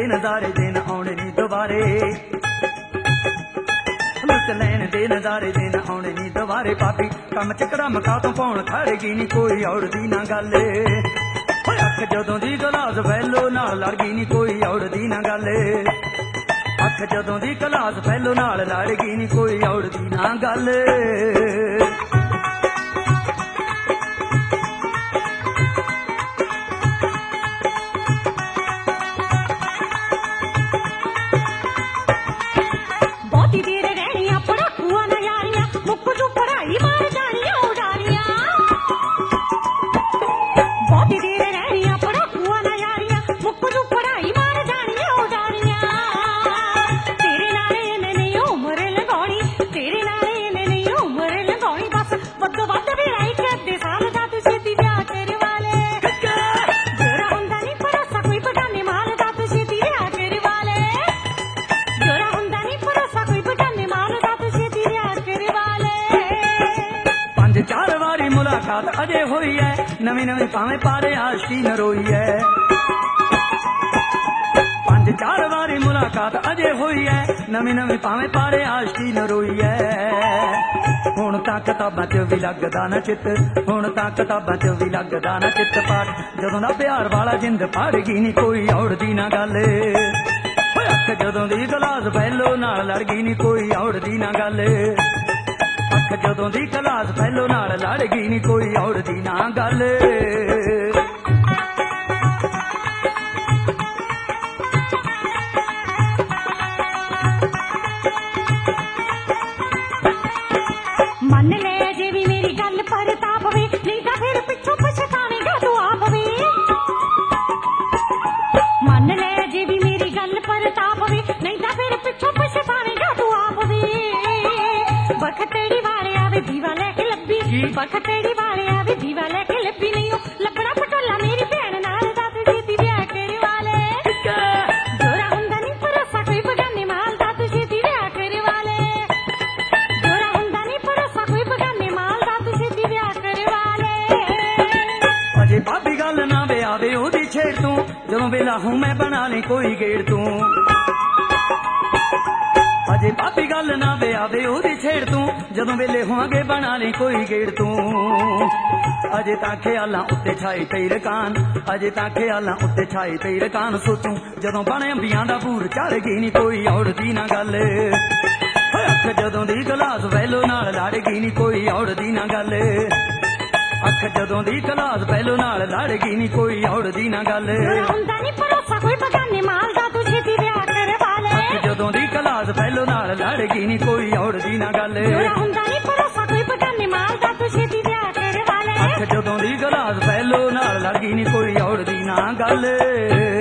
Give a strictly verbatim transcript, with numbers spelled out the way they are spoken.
नज़ारे दिन आने नी दोबारे, लुट लैन दे नज़ारे दिन आने नी दोबारे। पापी कम चकरा मका तो पाउण खड़गी नी कोई और दी ना गल, अख जदों दी गलास फैलो नाल लड़ गई नी कोई और दी ना गल, अख जदों दी गलास फैलो नाल लड़ गई नी कोई और दी ना गल। चार वारी मुलाकात अजे हुई है, नवी नवी भावे पारे आशिकी न रोई है। पंज चार वारी मुलाकात अजे हुई है, नवी नवी भावे पारे आशिकी न रोई है। हुण तां किताबां च भी लगदा न चित, हुण तां किताबां च भी लगदा न चित पाठ, जदों दा प्यार वाला जिंद पढ़ गई नी कोई और दी ना गल, अख जदों दी गलास फैलो नाल लड़ गई नी कोई और दी ना गल, अख जदों दी गलास फैलो नाल लड़ गई नी कोई और दी ना गल। मन ले जे भी मेरी गल पर ताप वे, नहीं तां फिर पिछों पछतावेगा तू आप वे। मन ले जे भी मेरी गल पर ताप वे, नहीं तां फिर पिछों पछतावेगा तू आप वे। बखतेड़ी वाले आवे दीवा लेके लब्बी, बखतेड़ी वाले आवे दीवा लेके लब्बी, नहीं हो लबड़ा पटोला मेरी भैन नाल दा तू छेती ब्याह करे वाले। जोरा हुंदा नहीं भरोसा कोई बगाने माल दा तू छेती ब्याह करे वाले, जोरा हुंदा नहीं भरोसा कोई बगाने माल दा तू छेती ब्याह करे वाले। अजे भाभी गल ना वे आवे ओदी छेड़ तू, जदों वेला हूं मैं बना ले कोई गेड़ तू। अजे भाभी गल ना वे आवे ओदी छेड़ तू, जदों वेले होवांगे बना ले कोई गेड़ तू। अजे तां ख्यालां उत्ते छाई तेरी रकान, अजे तां ख्यालां उत्ते छाई तेरी रकान, सोचूं जदों बण अंबियां दा पूर चढ़ गई नी कोई और दी ना गल, अख जदों दी गलास फैलो नाल लड़ गई नी कोई और दी ना गल, अख जदों दी गलास फैलो नाल लड़ गई नी कोई और दी ना गल। हुंदा नहीं भरोसा कोई बगाने माल दा तू छेती ब्याह करे वाले, जदों दी गलास फैलो नाल लड़ गई नी कोई और दी ना गल, हुंदा नहीं भरोसा कोई बगाने माल दा तू छेती ब्याह करे वाले, अख जदों दी गलास फैलो नाल लड़ गई नी कोई और दी ना गल।